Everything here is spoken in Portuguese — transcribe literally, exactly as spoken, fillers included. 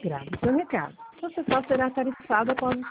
Grave seu recado. Você só será tarifado após